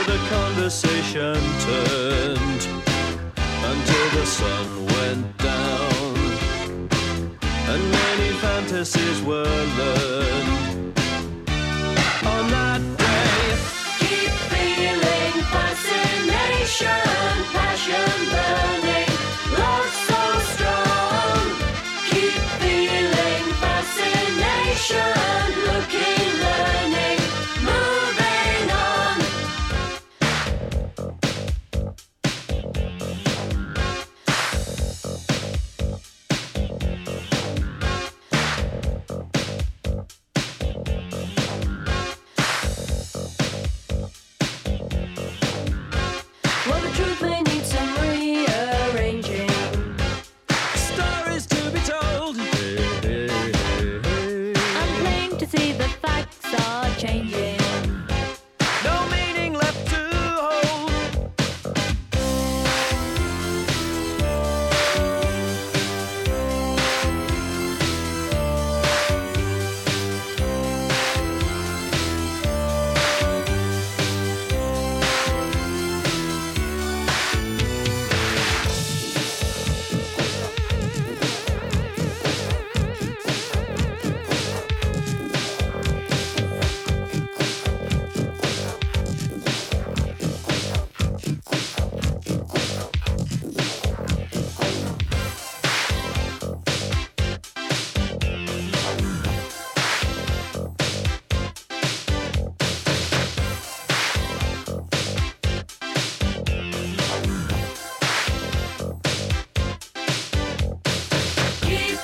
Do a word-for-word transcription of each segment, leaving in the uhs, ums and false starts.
the conversation turned until the sun went down, and many fantasies were learned on that day. Keep feeling fascination, passion burning, love so strong. Keep feeling fascination, looking, learning, moving on. Well, the truth may need some rearranging. Stories to be told. I'm plain to see the facts are changing. No meaning left to hold. Keep,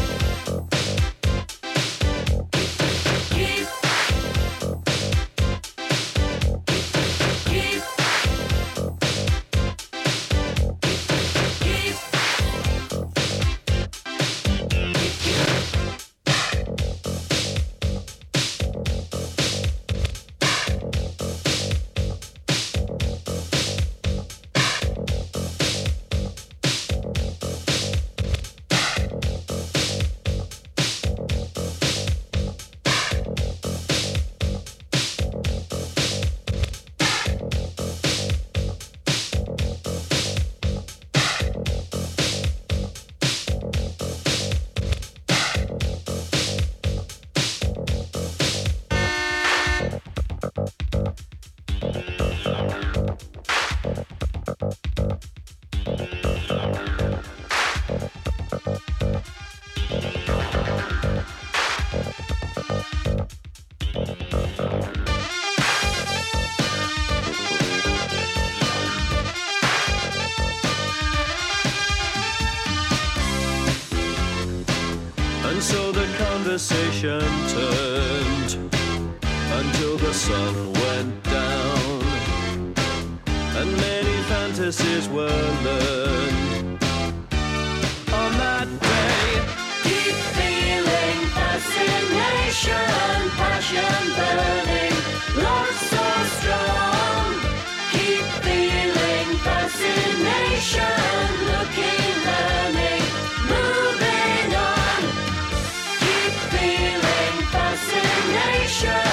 keep, keep, keep. And so the conversation turned until the sun went down, and many fantasies were learned on that day. Keep feeling fascination, passion burning, love so strong. Keep feeling fascination, looking, learning, moving on. Keep feeling fascination.